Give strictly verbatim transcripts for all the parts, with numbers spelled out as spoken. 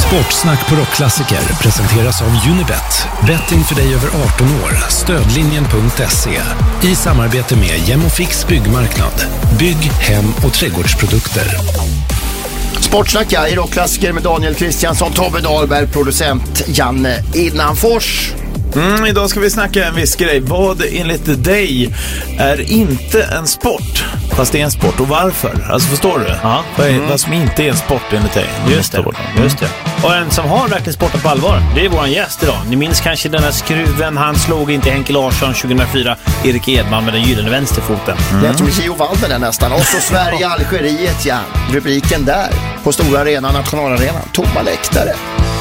Sportsnack på Rockklassiker presenteras av Unibet. Betting för dig över arton år. Stödlinjen punkt se. I samarbete med Gemofix byggmarknad. Bygg, hem och trädgårdsprodukter. Sportsnack i Rockklassiker med Daniel Kristiansson, Tobbe Dahlberg, producent Janne Innanfors. Mm, idag ska vi snacka en viss grej. Vad enligt dig är inte en sport? Fast det är en sport. Och varför? Alltså förstår du? Ja. Vad, är, Mm. vad som inte är en sport enligt dig? Just det, just det. Och en som har verkligen sportat på allvar, det är våran gäst idag. Ni minns kanske den här skruven han slog in till Henke Larsson tjugohundrafyra, Erik Edman med den gyllene vänsterfoten. Mm. Det är som Gio Waldner där nästan. Och så Sverige, Algeriet, ja. Rubriken där. På stora arenan, nationalarenan. Tomma läktare.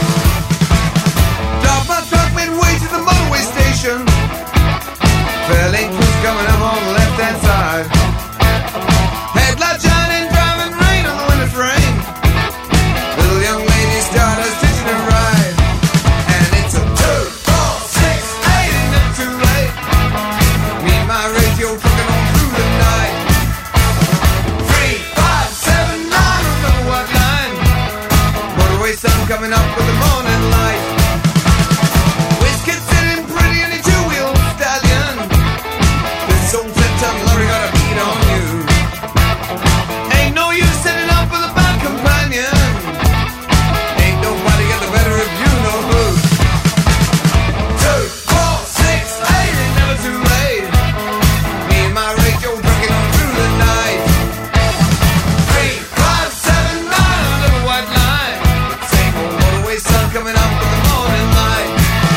Fairlane crews coming up on the left-hand side. Headlight shining, driving rain on the winter frame. Little young lady started stitching her ride. And it's a two, four, six, eight, ain't never too late. Me and my radio trucking on through the night. Three, five, seven, nine, remember what line? Motorway sun coming up with the morning light. Whiskey sitting pretty in a two-wheel stallion. This old ten-ton lorry got a beat on you. Ain't no use setting up with a bad companion. Ain't nobody got the better of you, no who. Two, four, six, eight, ain't never too late. Me and my radio trucking on through the night. Three, five, seven, nine, another white line. Same old motorway sun coming up with the morning light.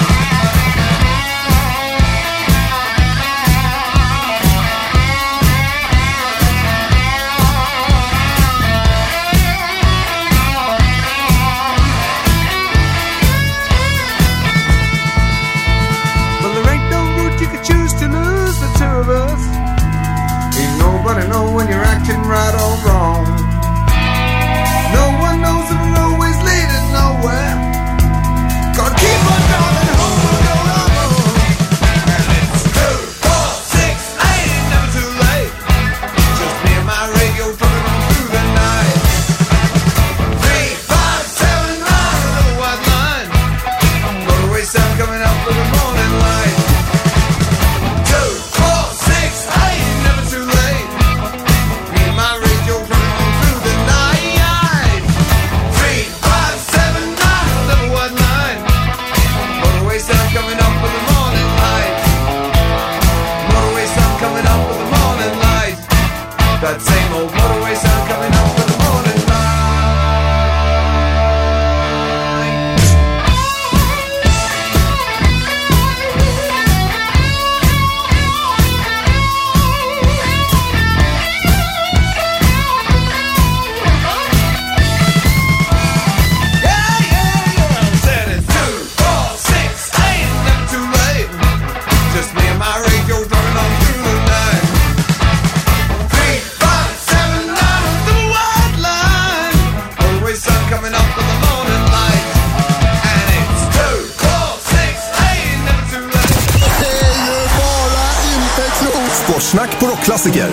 Well, there ain't no route you could choose to lose the two of us. Ain't nobody know when you're acting right or wrong. No one knows if we're always leading nowhere. Gotta keep on driving home, we'll go on. And it's two, four, six, eight, ain't never too late. Just me and my radio trucking on through the night. Three, five, seven, nine, another white line. Motorway sun coming up with the morning light. Two, four, six, eight, ain't never too late. Me and my radio trucking on through the night. Three, five, seven, nine, another white line. Motorway sun coming up with the morning light. Motorway sun coming up with the morning light. That same old motorway sun coming up with the morning light. Yeah, yeah, yeah. Said it's two, four, six, eight, never too late. Just me and my radio driving on through the night. Three, five, seven, nine, little white line. Always sun coming up with the morning light. And it's two, four, six, eight, never too late. Sportsnack på Rockklassiker.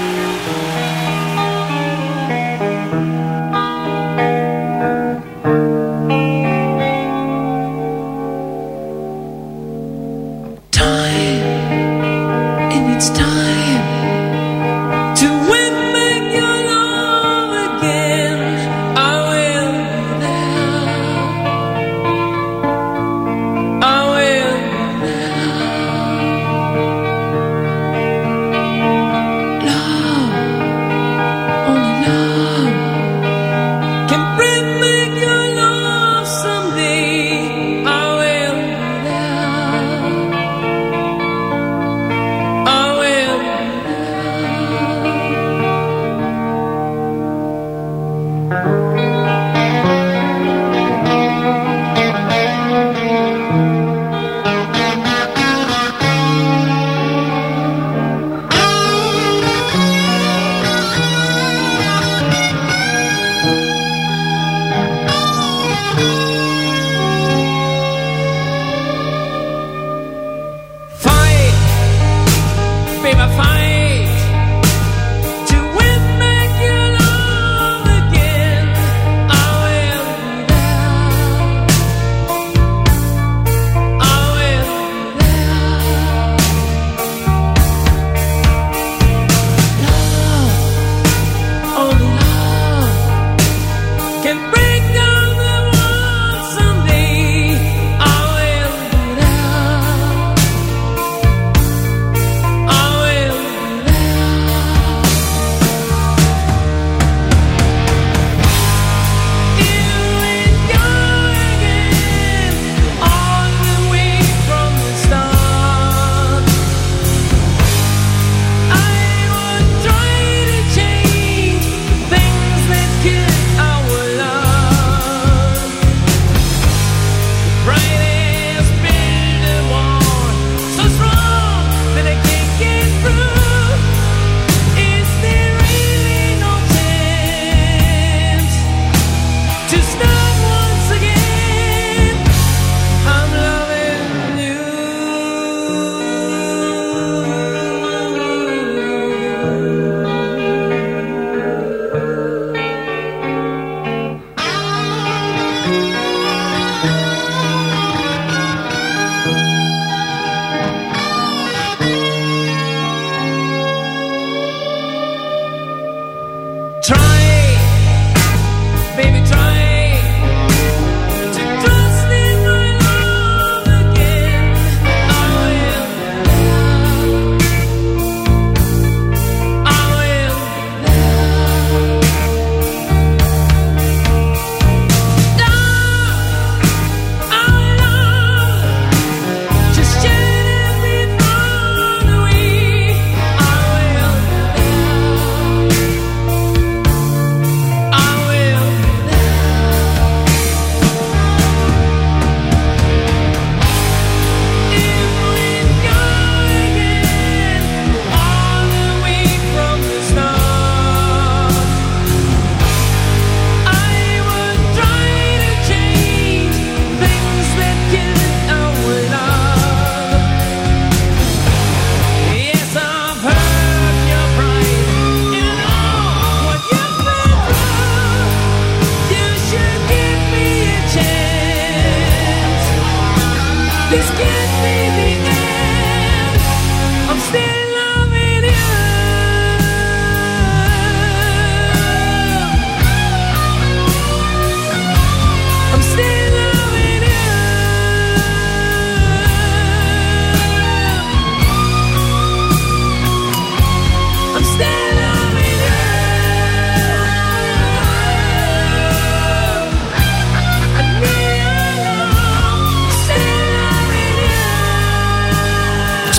And it's time to win back your love again. I will now. I will now.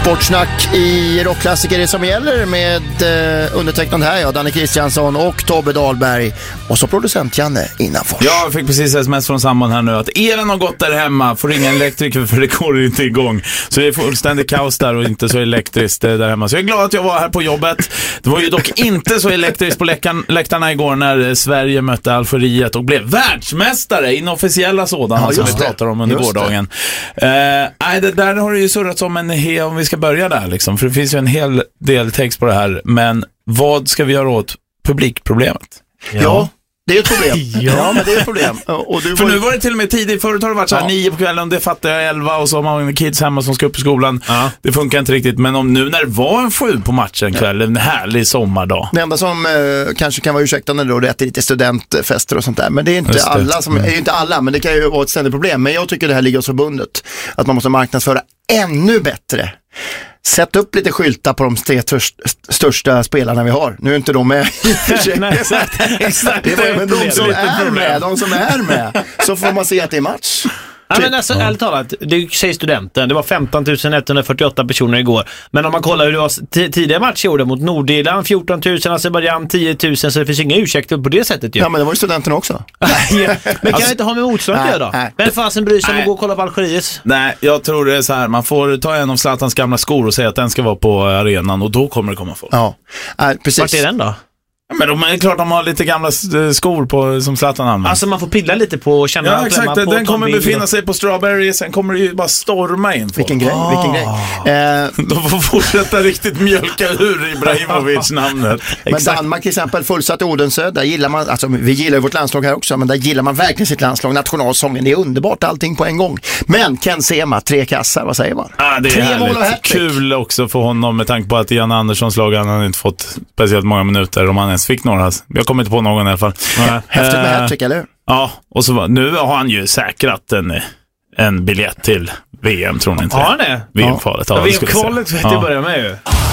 Sportsnack i rockklassiker, det som gäller med eh, undertecknad här, ja, Danne Kristiansson och Tobbe Dahlberg. Och så producent Janne Innanfors. Jag fick precis sms från samband här nu att elen har gått där hemma. Får ringa en elektriker för det går inte igång. Så det är fullständigt kaos där och inte så elektriskt där hemma. Så jag är glad att jag var här på jobbet. Det var ju dock inte så elektriskt på läktarna, läktarna igår när Sverige mötte Algeriet och blev världsmästare, inofficiella sådana, ja, som vi pratar om under gårdagen. Uh, nej, det där har det ju surrat som en hel, om vi ska börja där liksom, för det finns ju en hel del text på det här, men vad ska vi göra åt publikproblemet? Ja, ja, det är ett problem. ja. ja, men det är ett problem. Och du för var... nu var det till och med tidigt, förut har det varit så här ja. nio på kvällen, det fattar jag, elva, och så har man kids hemma som ska upp i skolan. Ja. Det funkar inte riktigt, men om nu när det var en sju på matchen kväll, ja. en härlig sommardag. Det enda som eh, kanske kan vara ursäktande då, det är lite studentfester och sånt där, men det är inte det. alla som, mm. är inte alla, men det kan ju vara ett ständigt problem. Men jag tycker det här ligger hos förbundet, att man måste marknadsföra ännu bättre. Sätt upp lite skyltar på de tre törst, största spelarna vi har. Nu är inte de med i och för sig. Nej, exakt, exakt. Det var, men de som är med, de som är med, så får man se att det är match. Ja, men alltså, ja. ärligt talat, det säger studenten. Det var femton tusen etthundrafyrtioåtta personer igår. Men om man kollar hur det var t- tidigare matcher mot Nordirland, fjorton tusen, Azerbaijan tio tusen, så det finns inga ursäkter på det sättet ju. Ja, men det var ju studenten också. ja. Men kan alltså, inte ha med motstånd att göra då? Men fasen bryr sig om att gå och kolla på Algeriet? Nej, jag tror det är så här. Man får ta en av Zlatans gamla skor och säga att den ska vara på arenan, och då kommer det komma folk. Ja, äh, precis. Vart är den då? Men de är klart de har lite gamla skor på som Zlatan använder. Alltså man får pilla lite på och känna. Ja, exakt. På, den kommer befinna sig på Strawberry. Sen kommer det ju bara storma in folk. Vilken grej, oh. vilken grej. Eh, de får fortsätta riktigt mjölka ur Ibrahimovic namnet. Men Exakt. Danmark till exempel, fullsatt Odense, där gillar man, alltså vi gillar ju vårt landslag här också, men där gillar man verkligen sitt landslag, nationalsången, det är underbart allting på en gång. Men Ken Sema, tre kassar, vad säger man? Ah, det är tre mål och hattrick. Kul också för honom med tanke på att Jan Anderssons lag, han har inte fått speciellt många minuter, om han ens fick några. Jag kommer inte på någon i alla fall. Ja, häftigt med hattrick, eller hur? Ja, och så nu har han ju säkrat en, en biljett till V M, tror ni inte? Har han det? V M-kvalet. Ja, ja, V M-kvalet vet jag börja med ju. I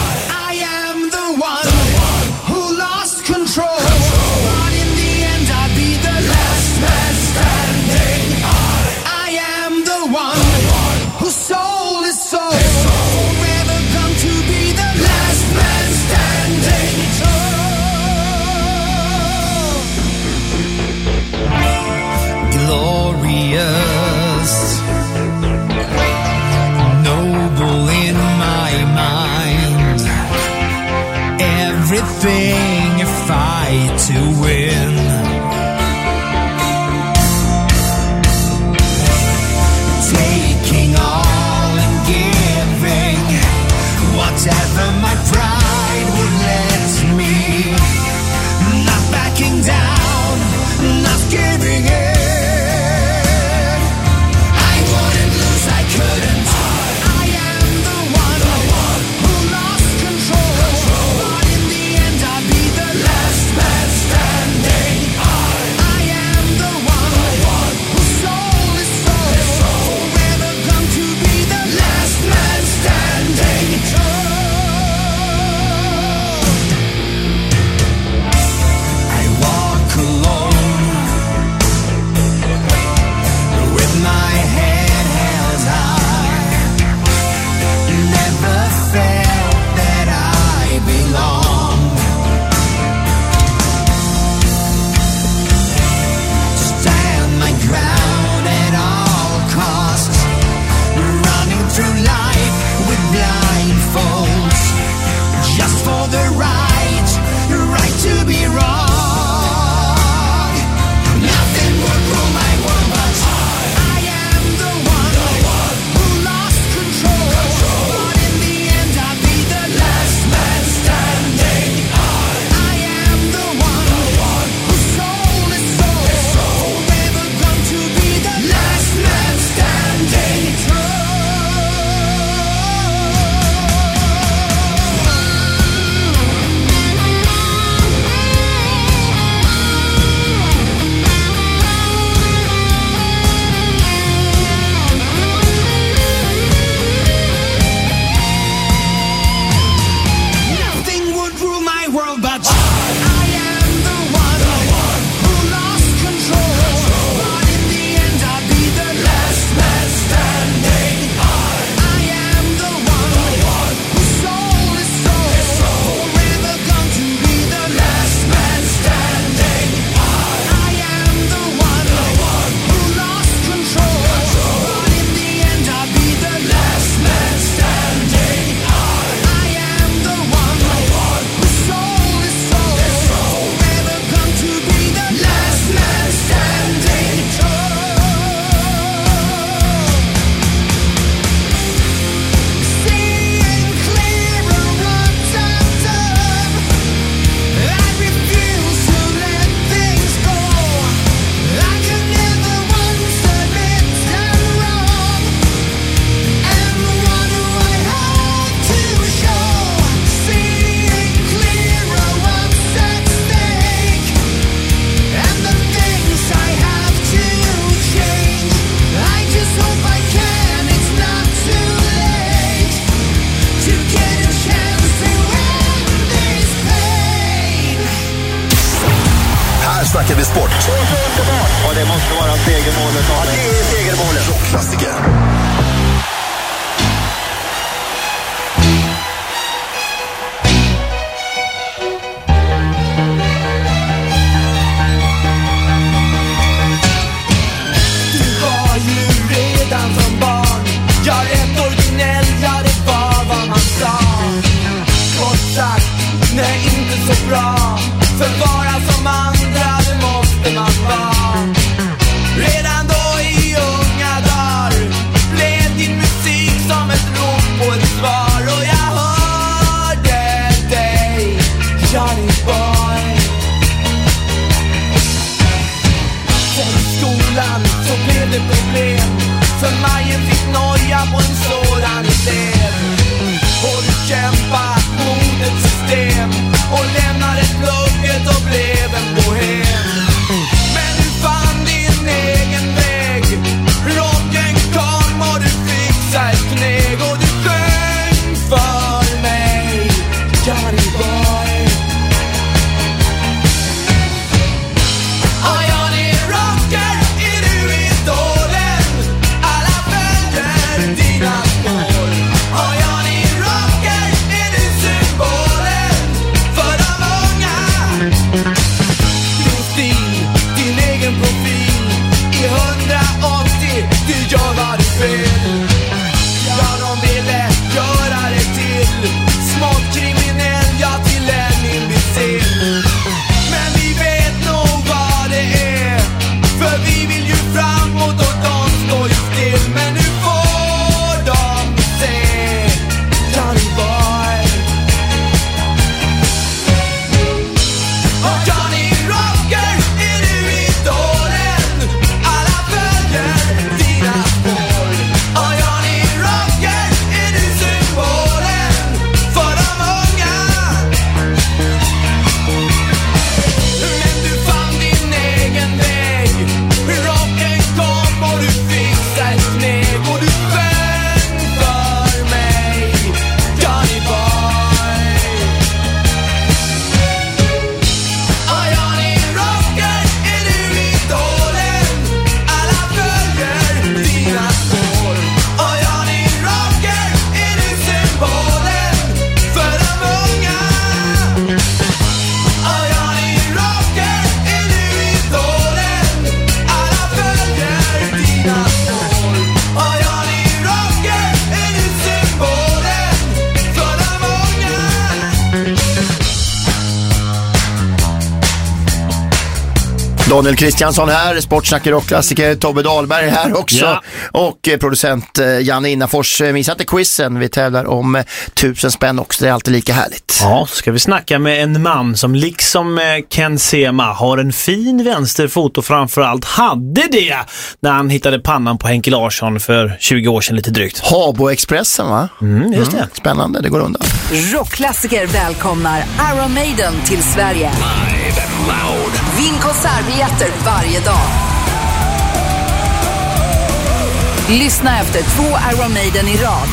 am the one who lost control. But in the end I'll be the last man standing. I am the one whose soul is sold. Forever come to be the last man standing. Glorious, noble in my mind, everything a fight to win. Taking all and giving whatever my pride would let me. Not backing down, not giving in. snackar vi sport. Och det måste vara segermålet. Ja, det är segermålet. Rockklassiker. Nej, inte så bra. För vara som andra, det måste man vara. Redan då i unga dagar blev din musik som ett rop på ett svar. Och jag hörde dig, Johnny Boy. Sen i skolan så blev det problem. För Majen fick noja på en sådan idé. Och du kämpade mot ett system och lämnade plugget och blev en bohem. Men du fann din egen väg. Rocken kom och du fixade ett knägg. Och du sjöng för mig, Johnny Boy. Och Johnny Rocker, är du idolen? Alla följer dina spår. Och Johnny Rocker, är du symbolen för de unga? Din stil, din egen profil i hundraåttio, du gör vad du vill. Ja, de ville göra det till smått kriminell, ja, till en imbecil. Men vi vet nog vad det är, för vi vill ju framåt och de står ju still. Men nu får de se, Johnny Boy. Och Johnny Rocker, är du idolen? Alla följer dina spår. Och Johnny Rocker, är du symbolen för de unga? Men du fann din egen väg. Rocken kom och du fixade ett knägg. Och du sjöng för mig, Johnny Boy. Och Johnny Rocker, är du idolen? Alla följer dina spår. Och Johnny Rocker, är du symbolen för de unga? Och Johnny Rocker, är du idolen? Alla följer dina spår. Och Johnny Rocker, är du symbolen för de unga? Daniel Kristiansson här, sportsnacker och klassiker. Tobbe Dahlberg här också. Ja. Och eh, producent eh, Janne Innafors. Eh, Missa inte quizen. Vi tävlar om eh, tusen spänn också. Det är alltid lika härligt. Ja, så ska vi snacka med en man som liksom eh, Ken Sema har en fin vänsterfot och framförallt hade det när han hittade pannan på Henke Larsson för tjugo år sedan lite drygt. Habo-expressen, va? Mm, just det. Spännande, det går undan. Rockklassiker välkomnar Iron Maiden till Sverige. Vinn konsertbiljetter varje dag. Lyssna efter två Iron Maiden i rad.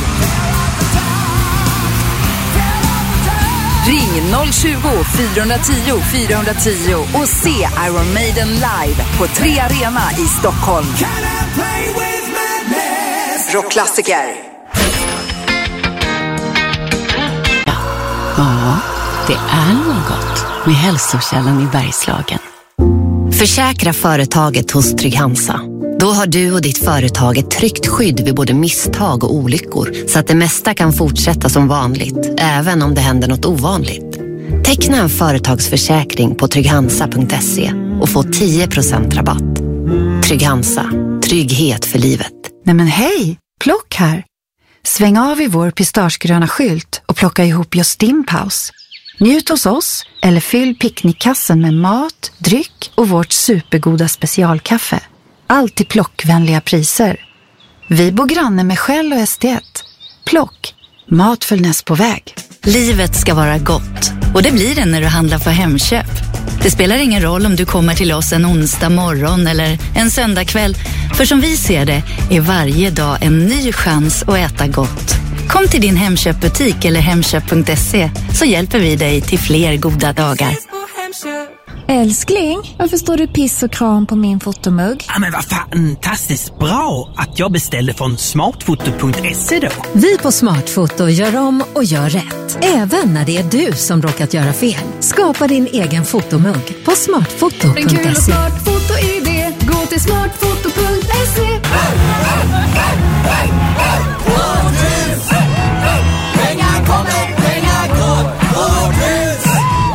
Ring noll tjugo, fyra tio, fyra tio och se Iron Maiden live på Tre Arena i Stockholm. Rockklassiker. Ja, det är något med hälsokällan i Bergslagen. Försäkra företaget hos Trygg-Hansa. Då har du och ditt företag ett tryggt skydd vid både misstag och olyckor, så att det mesta kan fortsätta som vanligt, även om det händer något ovanligt. Teckna en företagsförsäkring på trygghansa punkt se och få tio procent rabatt. Trygg-Hansa, trygghet för livet. Nej men hej, Plock här. Sväng av i vår pistagegröna skylt och plocka ihop just din paus. Njut hos oss eller fyll picknickkassen med mat, dryck och vårt supergoda specialkaffe. Allt till plockvänliga priser. Vi bor granne med Shell och S D ett. Plock, mat för näst på väg. Livet ska vara gott, och det blir det när du handlar på Hemköp. Det spelar ingen roll om du kommer till oss en onsdag morgon eller en söndag kväll. För som vi ser det är varje dag en ny chans att äta gott. Kom till din Hemköpbutik eller hemköp punkt se så hjälper vi dig till fler goda dagar. Älskling, varför står det piss och kram på min fotomugg? Ja, men vad fantastiskt bra att jag beställde från smartfoto punkt se då. Vi på Smartfoto gör om och gör rätt. Även när det är du som råkat göra fel. Skapa din egen fotomugg på smartfoto punkt se. En kul och smart fotoidé. Gå till smartfoto punkt se. Pengar kommer, pengar går. Vårdhus.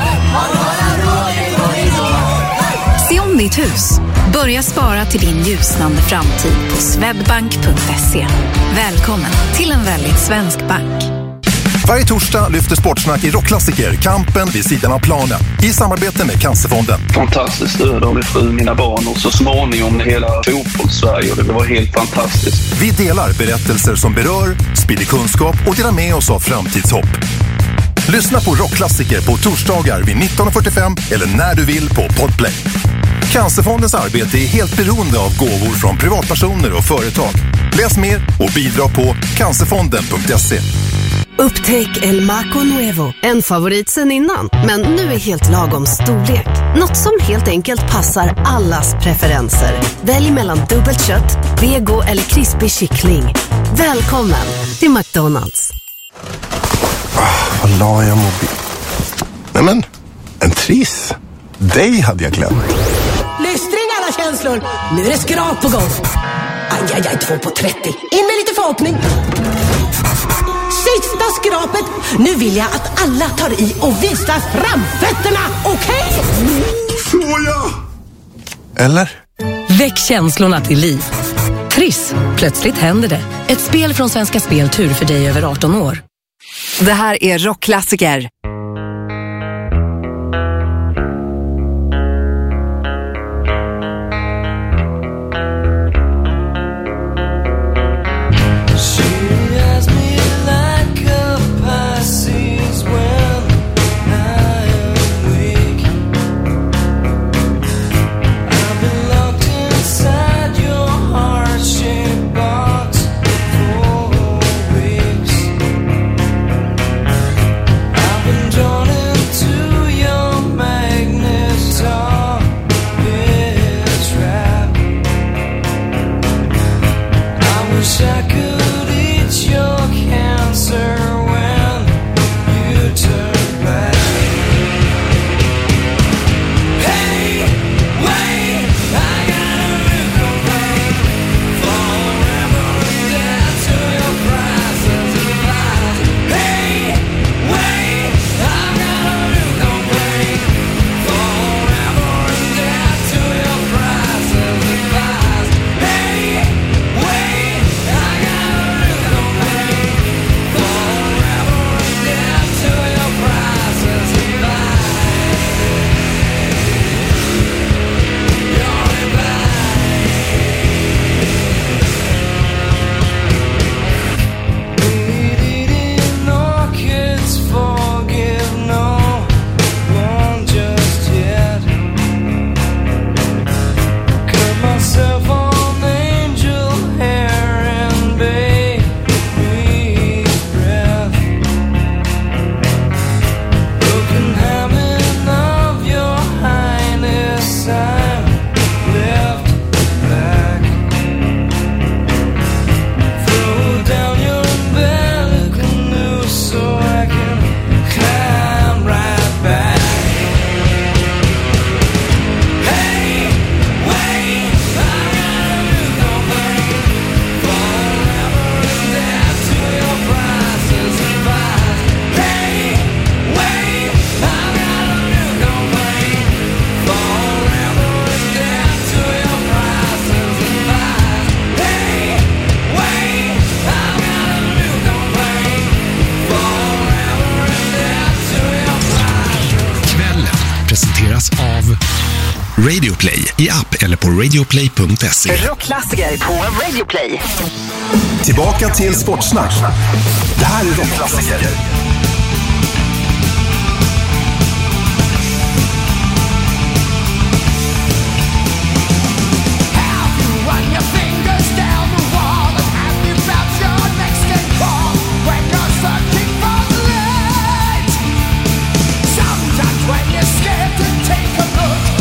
Se om ditt hus. Börja spara till din ljusnande framtid på swedbank punkt se. Välkommen till en väldigt svensk bank. Varje torsdag lyfter Sportsnack i rockklassiker kampen vid sidan av planen i samarbete med Cancerfonden. Fantastiskt stöd av min fru, mina barn och så småningom hela fotbolls-Sverige, och det var helt fantastiskt. Vi delar berättelser som berör, sprider kunskap och delar med oss av framtidshopp. Lyssna på rockklassiker på torsdagar vid nitton fyrtiofem eller när du vill på Podplay. Cancerfondens arbete är helt beroende av gåvor från privatpersoner och företag. Läs mer och bidra på cancerfonden punkt se. Upptäck El Maco Nuevo. En favorit sen innan, men nu är helt lagom storlek. Något som helt enkelt passar allas preferenser. Välj mellan dubbelt kött, vego eller krispig kyckling. Välkommen till McDonald's. Ah, vad la jag mobil? Nej men, en triss. Dig hade jag glömt. Lystring alla känslor. Nu är det skrap på gång. Aj, aj, aj, två på trettio. In med lite förhoppning. Sista skrapet. Nu vill jag att alla tar i och visar framfötterna. Okej? Okay? Såja! Eller? Väck känslorna till liv. Triss. Plötsligt händer det. Ett spel från Svenska Spel Tur för dig över arton år. Det här är rockklassiker. Av Radioplay i app eller på radioplay punkt se. Rockklassiker på Radioplay. Tillbaka till Sportsnack. Det här är rockklassiker. When you're scared to take a look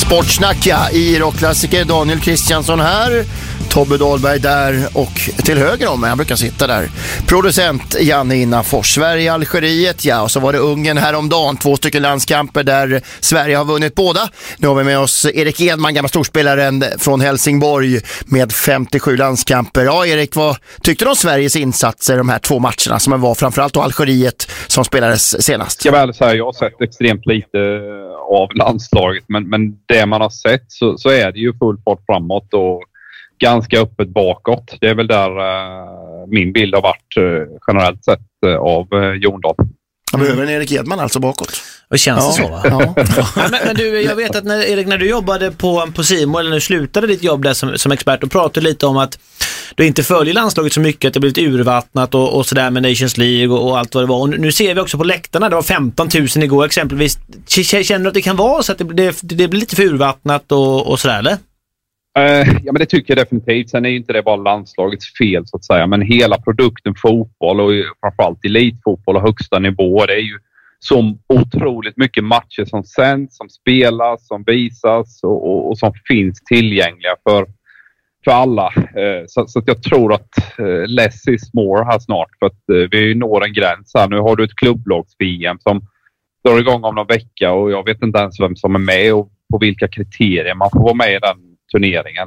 Sportsnack ja, i rockklassiker. Daniel Kristiansson här, Tobbe Dahlberg där och till höger om mig, han brukar sitta där, producent Janne Innafors. Sverige, Algeriet, ja, och så var det Ungern häromdagen, två stycken landskamper där Sverige har vunnit båda. Nu har vi med oss Erik Edman, gamla storspelaren från Helsingborg med femtiosju landskamper. Ja, Erik, vad tyckte du om Sveriges insatser de här två matcherna som var, framförallt då Algeriet som spelades senast? Jag väl säga, jag har sett extremt lite av landslaget, men, men det man har sett så, så är det ju full fart framåt och ganska öppet bakåt. Det är väl där uh, min bild har varit uh, generellt sett uh, av uh, Jondal. Han behöver en Erik Edman alltså bakåt. Det känns ja. så, va? Ja. Ja, men, men du, jag vet att när, Erik, när du jobbade på, på Simo, eller när du slutade ditt jobb där som, som expert, och pratade lite om att du inte följer landslaget så mycket, att det blivit urvattnat och, och sådär med Nations League och, och allt vad det var. Och nu ser vi också på läktarna, det var femton tusen igår exempelvis. Känner du att det kan vara så att det, det, det blir lite för urvattnat och, och sådär, eller? Uh, ja, men det tycker jag definitivt. Sen är ju inte det bara landslagets fel så att säga, men hela produkten fotboll och framförallt elitfotboll och högsta nivå, det är ju så otroligt mycket matcher som sänds, som spelas, som visas och, och, och som finns tillgängliga för, för alla. Uh, så, så att jag tror att uh, less is more här snart, för att uh, vi når en gräns här. Nu har du ett klubblags-V M som drar igång om någon vecka och jag vet inte ens vem som är med och på vilka kriterier man får vara med i den turneringen.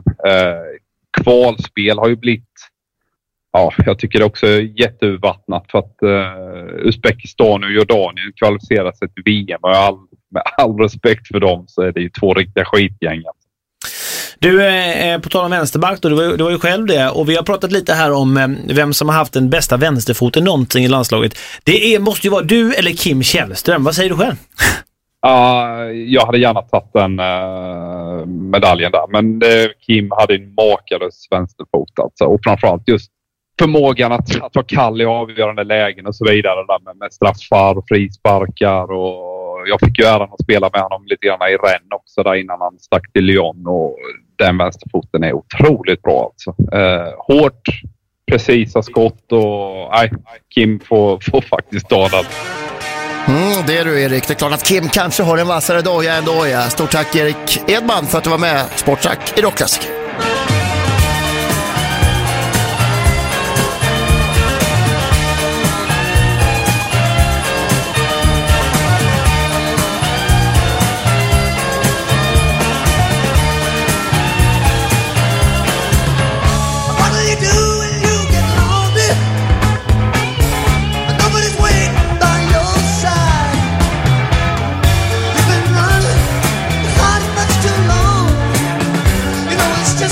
Eh, kvalspel har ju blivit, ja, jag tycker det också är jätteurvattnat, för att eh, Uzbekistan och Jordanien kvalificerar sig till V M och all, med all respekt för dem så är det ju två riktiga skitgäng. Du, eh, på tal om vänsterback då, du var, du var ju själv det, och vi har pratat lite här om eh, vem som har haft den bästa vänsterfoten någonting i landslaget. Det är, måste ju vara du eller Kim Källström. Vad säger du själv? Uh, jag hade gärna tagit den uh, medaljen där. Men uh, Kim hade en makalös vänsterfot alltså. Och framförallt just förmågan att, att vara kall i avgörande lägen och så vidare. Där med, med straffar och frisparkar. Och jag fick ju äran att spela med honom lite grann i Rennes också där innan han stack till Lyon. Och den vänsterfoten är otroligt bra alltså. Uh, hårt, precisa skott och nej, Kim får, får faktiskt ta den. Mm, det är du, Erik. Det är klart att Kim kanske har en vassare doja ändå. Ja. Stort tack Erik Edman för att du var med. Sportsack i rockklassiker. It's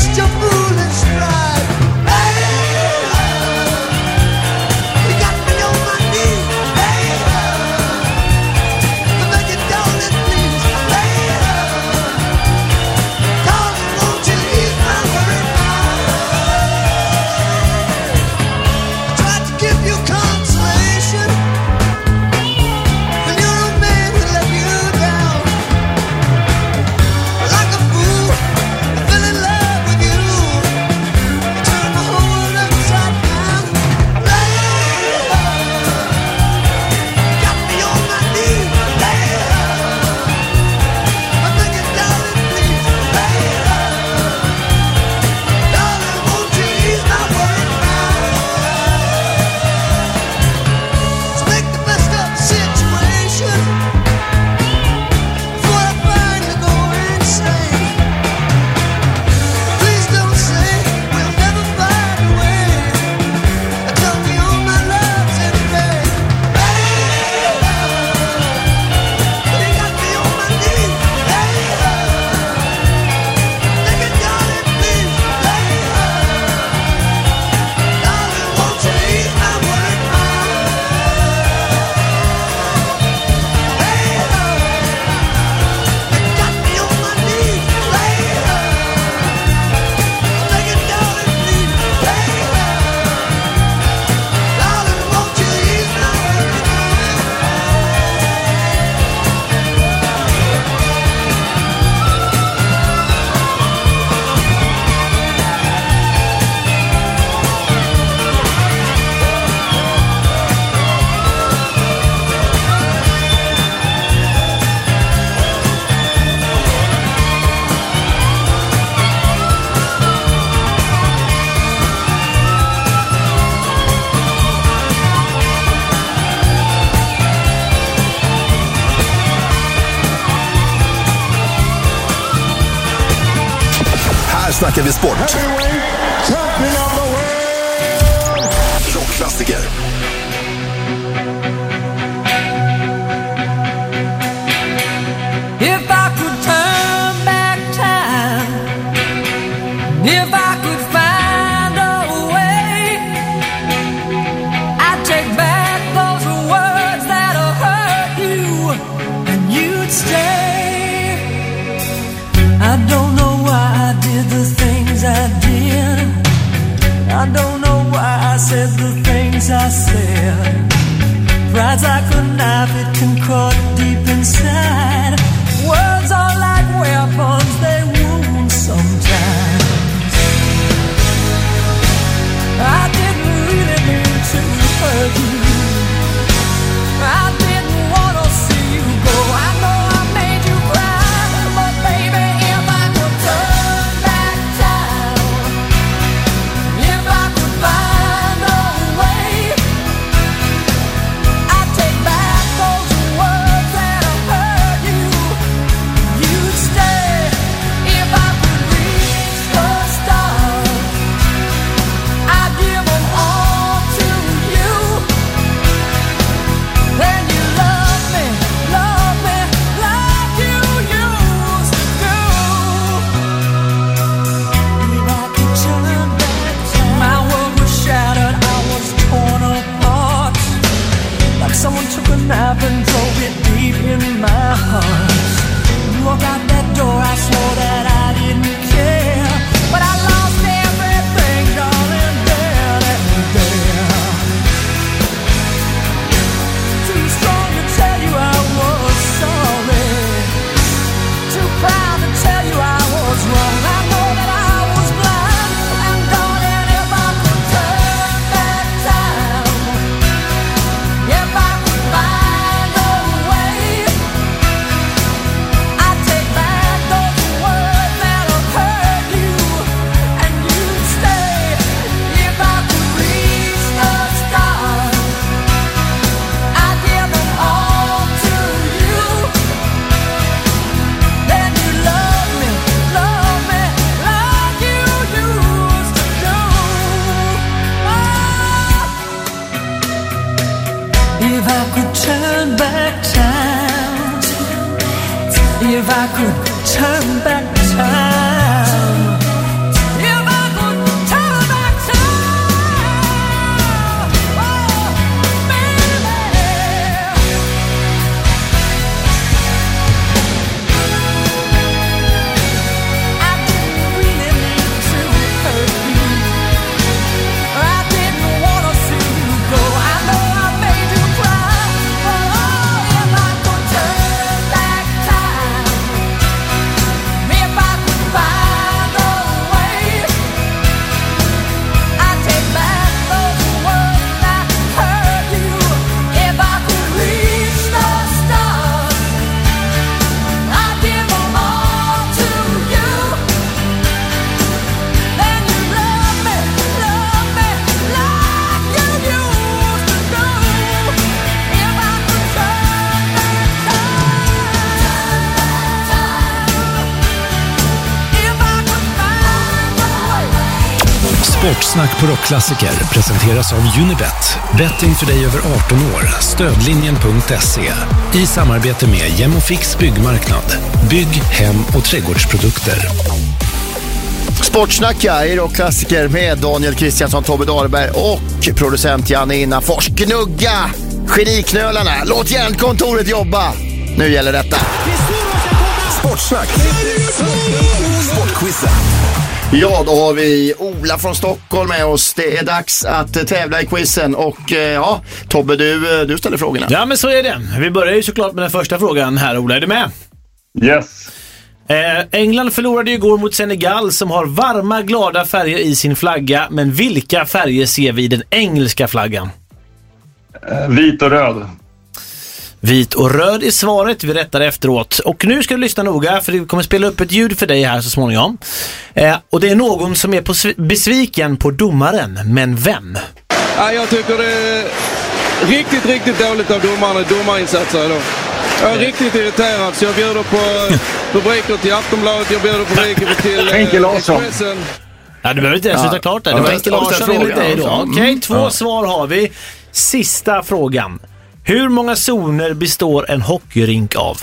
snackar vi sport. Rockklassiker. If I could turn back time, if I could find a way, I'd take back those words that hurt you, and you'd stay. I don't know why I did the things I did. I don't know why I said the things I said. Pride's like a knife, it can cut deep inside. Words are like weapons, they wound sometimes. I didn't really mean to hurt you. I didn't want to see you go. I know I made you cry, but baby, if I could turn back time, if I could find a way, I'd take back those words that hurt you. You'd stay if I could reach the stars. I'd give them all to you. Then you love me, love me like you used to do. If I could turn back time, my world was shattered, I was torn apart. Like someone took a knife and drove it deep in my heart. You walked out that door, I swore that I didn't care, but I lost everything, darling, then and there. Too strong to tell you I was sorry, too proud to tell you I was wrong. I know that I was blind, and darling, if I could turn back time, if I could find a way, I'd take back those words that hurt you, and you'd stay. If I could reach the stars, I'd give them all to you. Then you love me, love me like you used to do. If I could turn back time, if I could turn back time, if I could turn back time, oh, baby. I didn't really mean to hurt you. I didn't want to see you go. I know I made you cry, but oh, if I could turn back time, if I could find a way, I'd take back those words that hurt you. If I could reach the stars, I'd give them all to you. Then you love me, love me like you used to do. If I could turn back time, if I could find a way. Sportsnack på Rockklassiker presenteras av Unibet. Betting för dig över arton år. Stödlinjen punkt se. I samarbete med Jemofix byggmarknad. Bygg, hem och trädgårdsprodukter. Sportsnacka i Rockklassiker med Daniel Kristiansson, Tobbe Dahlberg och producent Janne Innafors. Gnugga geniknölarna. Låt järnkontoret jobba. Nu gäller detta. Sportsnack. Sportquizen. Ja, då har vi Ola från Stockholm med oss. Det är dags att tävla i quizen och ja, Tobbe, du, du ställer frågorna. Ja, men så är det. Vi börjar ju såklart med den första frågan här, Ola. Är du med? Yes. Eh, England förlorade ju igår mot Senegal som har varma, glada färger i sin flagga. Men vilka färger ser vi i den engelska flaggan? Eh, vit och röd. Vit och röd är svaret, vi rättar efteråt. Och nu ska du lyssna noga, för vi kommer spela upp ett ljud för dig här så småningom. Eh, och det är någon som är på sv- besviken på domaren, men vem? Ja, jag tycker det är riktigt, riktigt dåligt av domarna, domarinsatser idag. Jag är riktigt irriterad så jag bjuder på rubriker till Aftonbladet, jag bjuder på rubriker till Henke Larsson. Expressen. Ja, du behöver inte ens sluta klart där. Det var Henke Larsson enligt dig då. Okej, okay, två ja. svar har vi. Sista frågan. Hur många zoner består en hockeyrink av?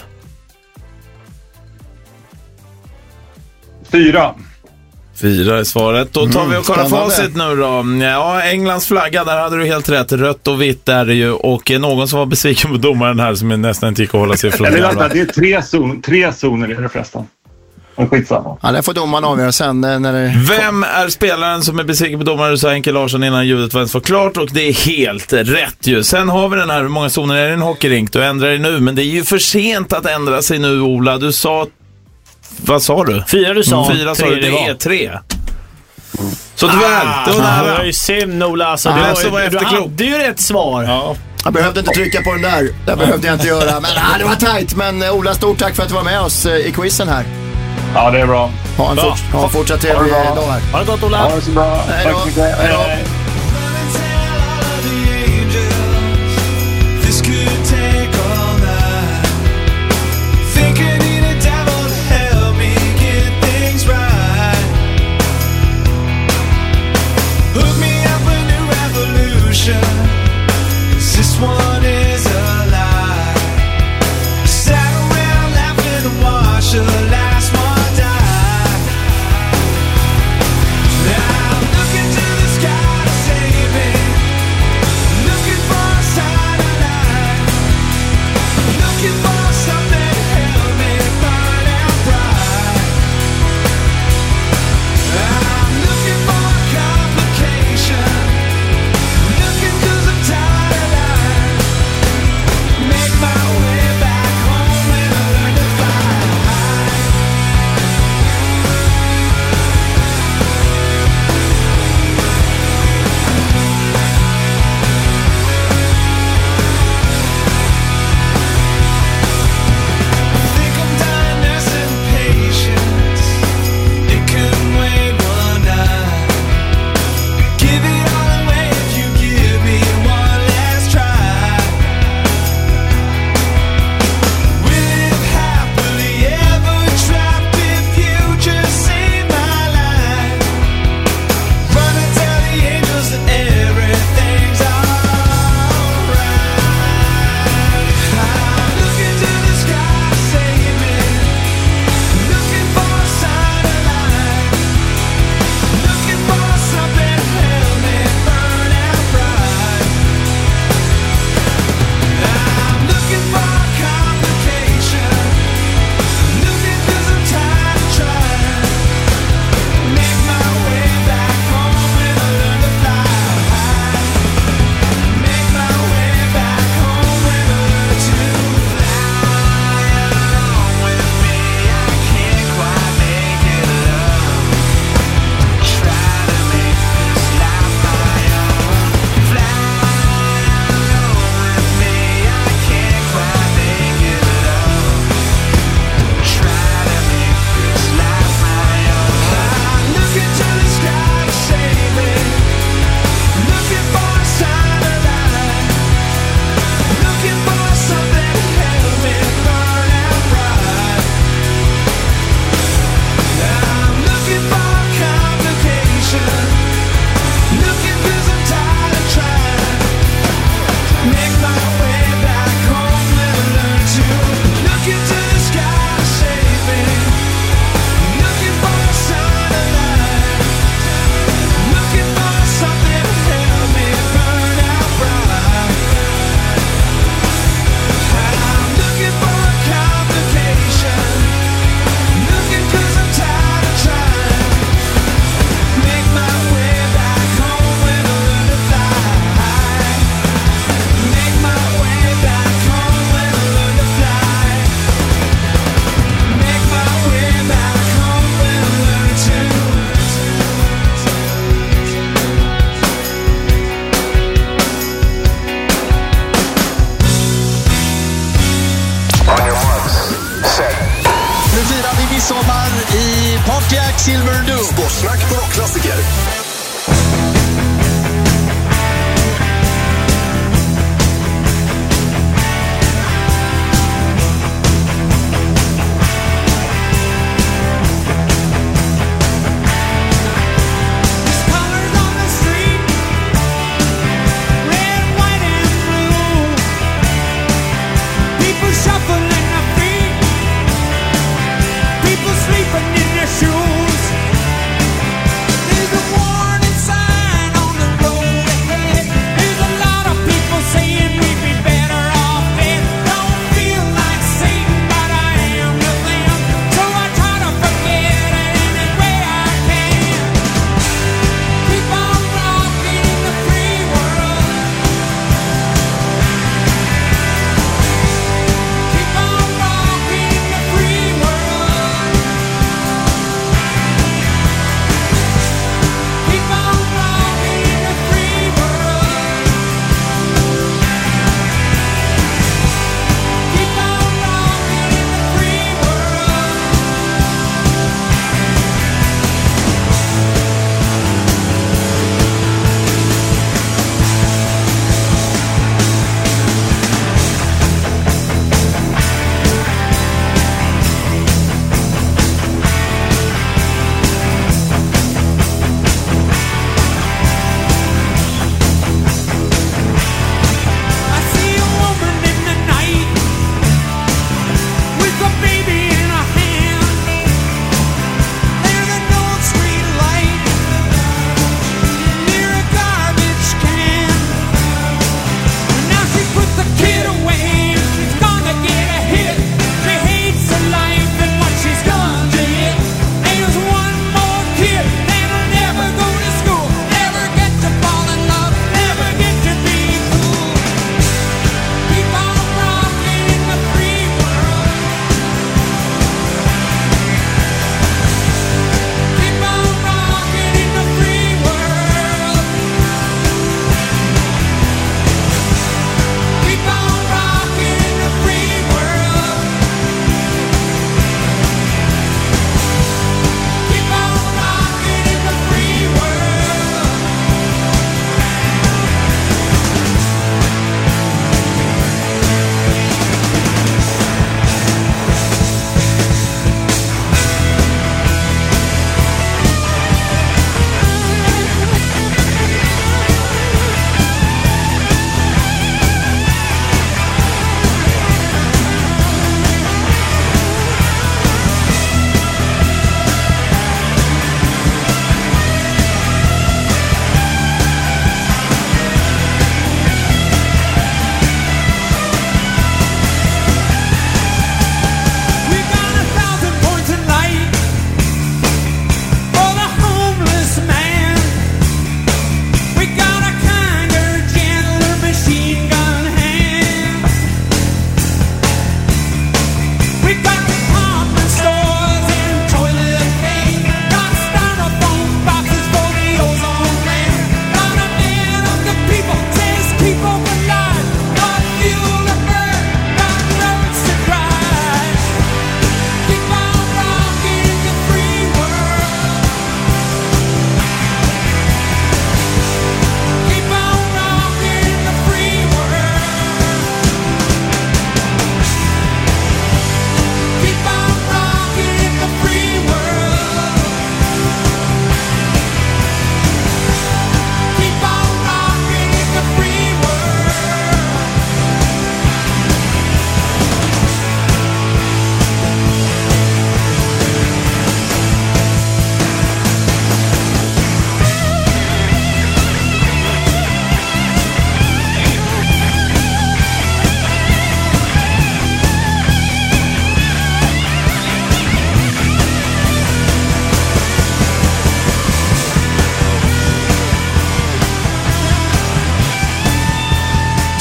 Fyra. Fyra är svaret. Då tar vi och kollar spännande. facit nu då. Ja, Englands flagga, där hade du helt rätt. Rött och vitt är det ju. Och någon som var besviken på domaren här som nästan inte gick att hålla sig ifrån. Eller vänta, det är tre, zon, tre zoner i det förresten. Men skitsamma. Ja, det får domaren avgöra sen när det... Vem är spelaren som är besviken på domaren? Så Henke Larsson innan ljudet var ens var klart. Och det är helt rätt ju. Sen har vi den här, hur många zoner är det en hockeyrink? Du ändrar det nu, men det är ju för sent att ändra sig nu, Ola. Du sa... Vad sa du? Fyra du sa. Fyra sa du, det är tre. Så tyvärr, ah, det var nära. Det var ju synd, Ola. Alltså, ah, du, alltså, var du hade ju rätt svar. Ja. Jag behövde inte trycka på den där. Det behövde jag inte göra. Men ah, det var tajt. Men Ola, stort tack för att du var med oss i quizen här. Ja, det är bra. Ha en, bra. Fort, ha en fortsatt trevlig dag här. Ha det gott, Ola. Ha det så bra. Hej då. Tack så mycket. Hej då. This one is a lie. Sat around laughing and watched the last one die. Now I'm looking to the sky to save me. Looking for a sign of life. Looking for something to help me burn out bright. I'm looking for a complication. Looking 'cause I'm tired of life. Make my way back home and I learn to fly. Think I'm dying nursing patience. It couldn't wait one night. Give it all away if you give me one last try. We live happily ever trapped if you just save my life. Run and tell the angels that everything's alright. I'm looking to the sky to save me. Looking for a sign of life. Looking for something to help me burn out bright. I'm looking for a complication. Looking 'cause I'm tired of trying. Make my way back home and I learn to fly. Make my way back home and I learn to fly. Along with me, I can't quite make it alone. Try to make this life my own. Fly along with me, I can't quite make it alone. Try to make this life my own. I'm looking to the sky to save me. Looking for a sign of life. Looking for something to help me burn out bright. I'm looking for a complication. Looking 'cause I'm tired of trying. Make my way back home and learn to look into the sky to save me. Looking for a sign of life. Looking for something to help me burn out bright. I'm looking for a complication. Looking 'cause I'm tired of trying. Make my way back home and learn to fly. Make my way back home and learn to fly. Make my way back home and learn to. On your marks. Set. Nu firar vi midsommar i Pontiac Silverado. Sportsnack på Rockklassiker.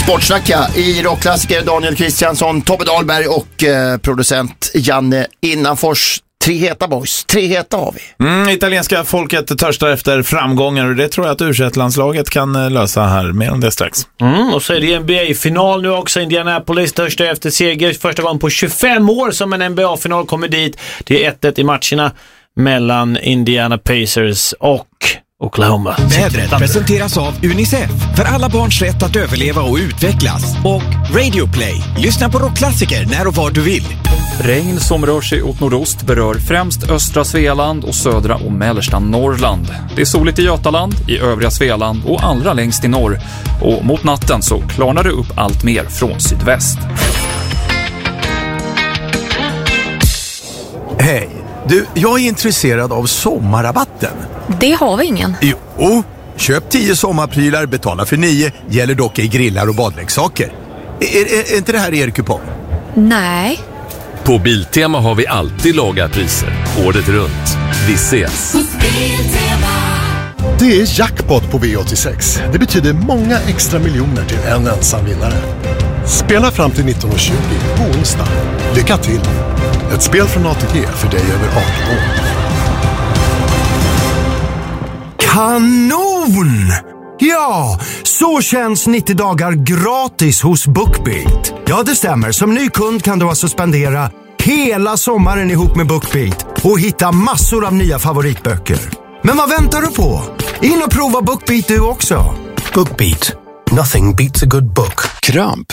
Sportsnack, ja. I rockklassiker Daniel Kristiansson, Tobbe Dahlberg och eh, producent Janne Innanfors. Tre heta boys, tre heta har vi. Mm, italienska folket törstar efter framgångar och det tror jag att U tjugoett-landslaget kan lösa här. Mer om det strax. Mm, och så är det N B A-final nu också. Indianapolis törstar efter seger. Första gången på tjugofem år som en N B A-final kommer dit. Det är ett ett i matcherna mellan Indiana Pacers och Oklahoma. Vädret presenteras av UNICEF för alla barns rätt att överleva och utvecklas. Och Radio Play. Lyssna på rockklassiker när och var du vill. Regn som rör sig åt nordost berör främst östra Svealand och södra och mellersta Norrland. Det är soligt i Götaland, i övriga Svealand och allra längst i norr. Och mot natten så klarnar det upp allt mer från sydväst. Hej, du, jag är intresserad av sommarrabatten. Det har vi ingen. Jo, köp tio sommarprylar, betala för nio, gäller dock i grillar och badleksaker. Är, är, är inte det här er kupong? Nej. På Biltema har vi alltid låga priser, året runt. Vi ses! Det är jackpot på V åttiosex. Det betyder många extra miljoner till en ensam vinnare. Spela fram till nitton tjugo på onsdag. Lycka till! Ett spel från A T G för dig över arton år. Kanon! Ja, så känns nittio dagar gratis hos BookBeat. Ja, det stämmer. Som ny kund kan du alltså spendera hela sommaren ihop med BookBeat och hitta massor av nya favoritböcker. Men vad väntar du på? In och prova BookBeat du också. BookBeat. Nothing beats a good book. Kramp.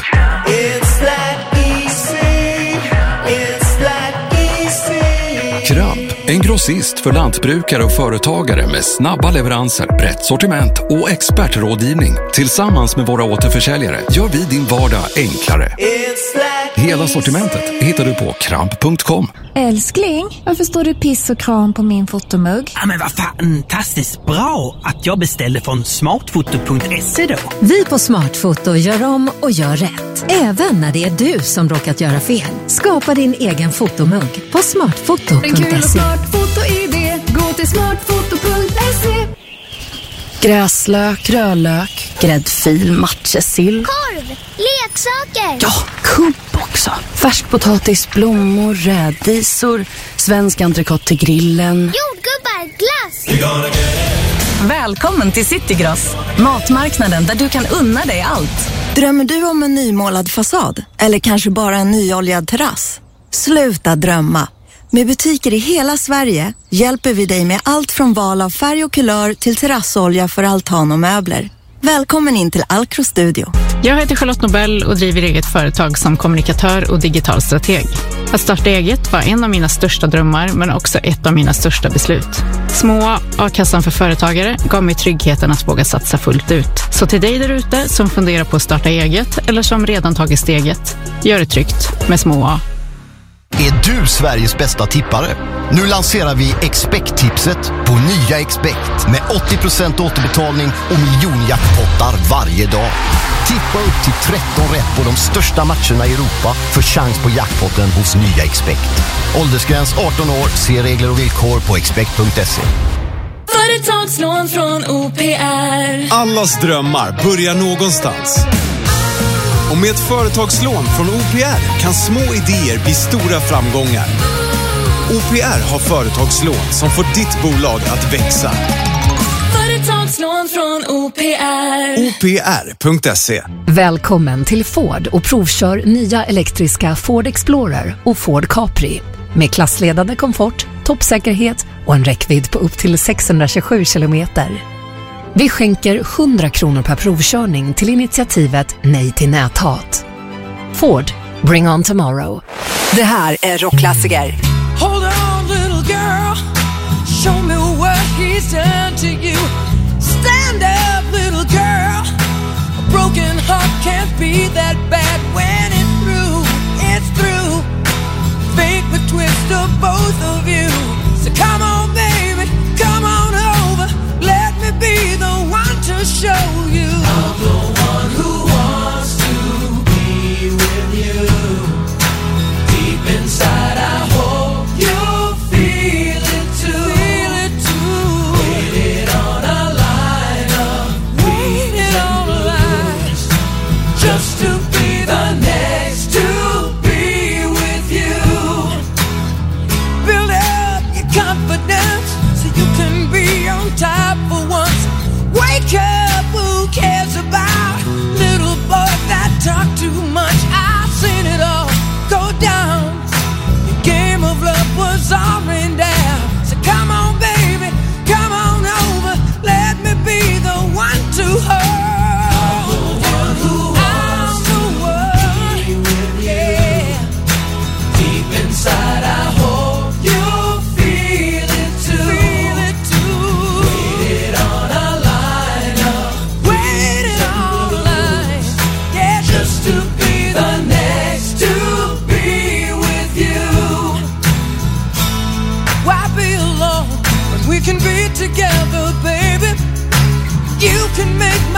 Kramp, en grossist för lantbrukare och företagare med snabba leveranser, brett sortiment och expertrådgivning. Tillsammans med våra återförsäljare gör vi din vardag enklare. Hela sortimentet hittar du på kramp punkt com. Älskling, varför står det piss och kram på min fotomugg? Ja, men vad fan, fantastiskt bra att jag beställde från smartfoto punkt se då. Vi på Smartfoto gör om och gör rätt. Även när det är du som råkat göra fel. Skapa din egen fotomugg på smartfoto punkt se. En kul och smart foto-idé. Gå till smartfoto punkt se. Gräslök, rödlök, gräddfil, matjessill. Korv, leksaker. Ja, kubb också. Färskpotatis, blommor, rädisor, svensk entrecote till grillen. Jordgubbar, glass. Välkommen till Citygross, matmarknaden där du kan unna dig allt. Drömmer du om en nymålad fasad? Eller kanske bara en nyoljad terrass? Sluta drömma. Med butiker i hela Sverige hjälper vi dig med allt från val av färg och kulör till terrassolja för altan och möbler. Välkommen in till Alcro Studio. Jag heter Charlotte Nobel och driver eget företag som kommunikatör och digital strateg. Att starta eget var en av mina största drömmar men också ett av mina största beslut. Små A-kassan för företagare gav mig tryggheten att våga satsa fullt ut. Så till dig där ute som funderar på att starta eget eller som redan tagit steget, gör det tryggt med Små A. Är du Sveriges bästa tippare? Nu lanserar vi Expect-tipset på nya Expect med åttio procent återbetalning och miljonjackpottar varje dag. Tippa upp till tretton rätt på de största matcherna i Europa för chans på jackpotten hos nya Expect. Åldersgräns arton år, se regler och villkor på expect punkt se. Företagslån från O P R. Allas drömmar börjar någonstans. Och med ett företagslån från O P R kan små idéer bli stora framgångar. O P R har företagslån som får ditt bolag att växa. Företagslån från O P R. O P R punkt se. Välkommen till Ford och provkör nya elektriska Ford Explorer och Ford Capri. Med klassledande komfort, toppsäkerhet och en räckvidd på upp till sexhundratjugosju kilometer. Vi skänker hundra kronor per provkörning till initiativet Nej till näthat. Ford, bring on tomorrow. Det här är rockklassiker. Hold on little girl, show me what he's done to you. Stand up little girl, a broken heart can't be that bad. When it's through, it's through. Fake the twist of both of you. So come on baby, come on over. Let me be the one to show you. I'm the one who wants to be with you. Deep inside I hope you feel it too. Feel it too. Waited on a line of waited on a line. Just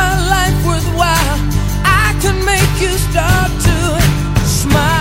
my life worthwhile. I can make you start to smile.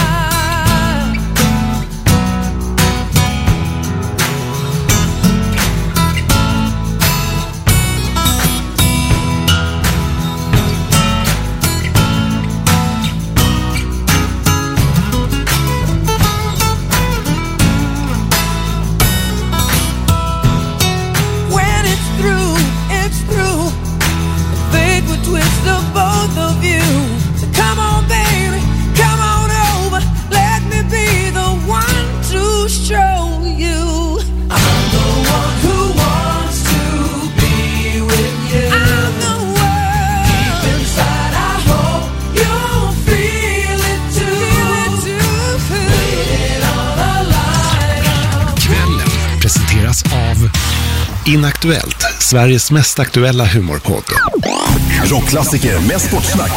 When it's through, it's through. The fate would twist of both of you. So come on, baby, come on over. Let me be the one to show you. I'm the one who wants to be with you. I'm the one. Deep inside, I hope you'll feel it too. Waiting on a line. Kvällen presenteras av Inaktuellt, Sveriges mest aktuella humorpodd. Rockklassiker med sportsnack.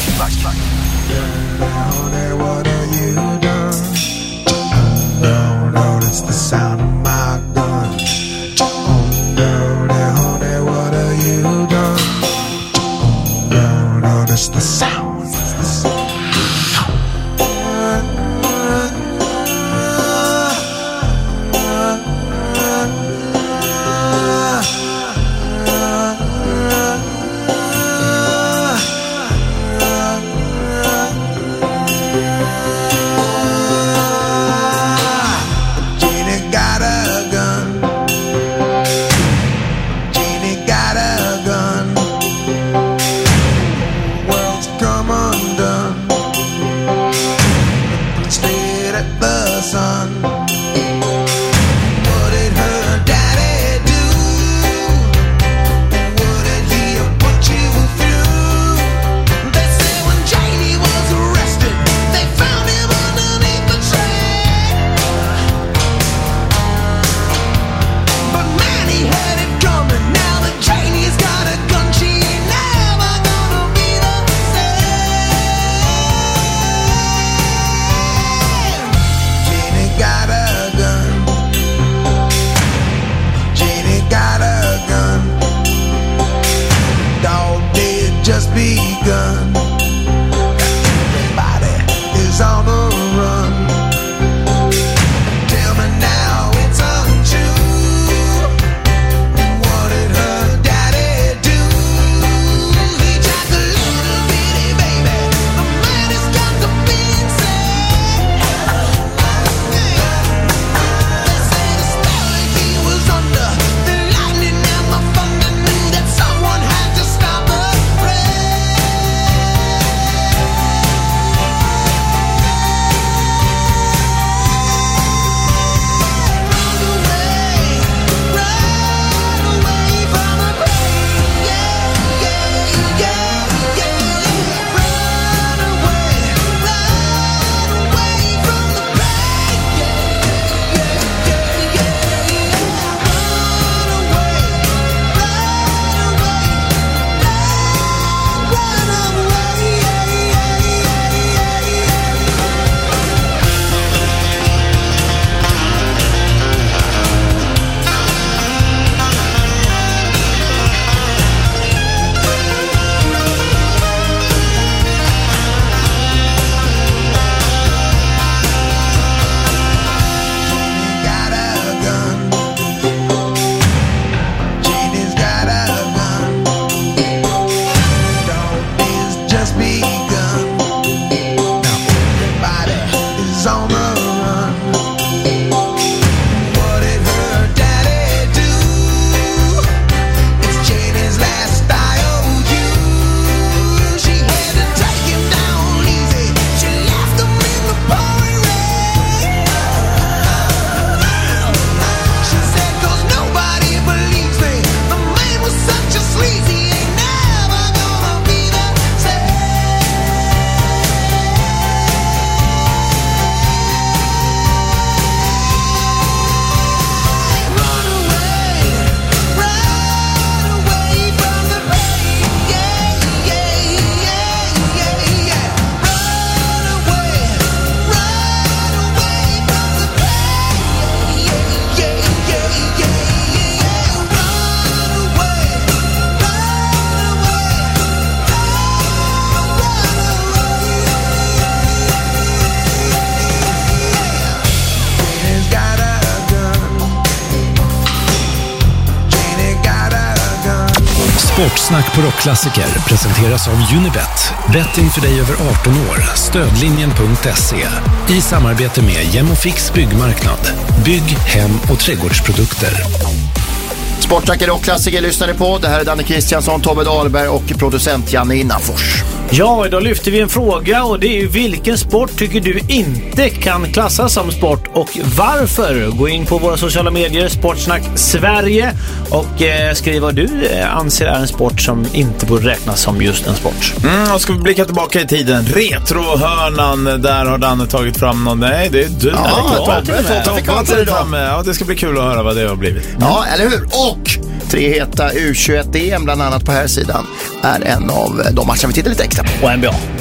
Sportsnack på Rockklassiker presenteras av Unibet. Betting för dig över arton år. Stödlinjen punkt se. I samarbete med Gemofix byggmarknad. Bygg, hem och trädgårdsprodukter. Sportsnack Rockklassiker lyssnade på. Det här är Danne Kristiansson, Tobbe Dahlberg och producent Janne Innanfors. Ja, idag lyfter vi en fråga och det är ju vilken sport tycker du inte kan klassas som sport och varför? Gå in på våra sociala medier, Sportsnack Sverige och eh, skriv vad du eh, anser är en sport som inte borde räknas som just en sport. Mm, och ska vi blicka tillbaka i tiden. Retrohörnan, där har Danne tagit fram någon. Nej, det är du. Ja, Tobbe fram. Ja, det ska bli kul att höra vad det har blivit. Mm. Ja, eller hur? Och tre heta U tjugoett D M bland annat på här sidan är en av de matcher vi tittar lite extra på. Och N B A.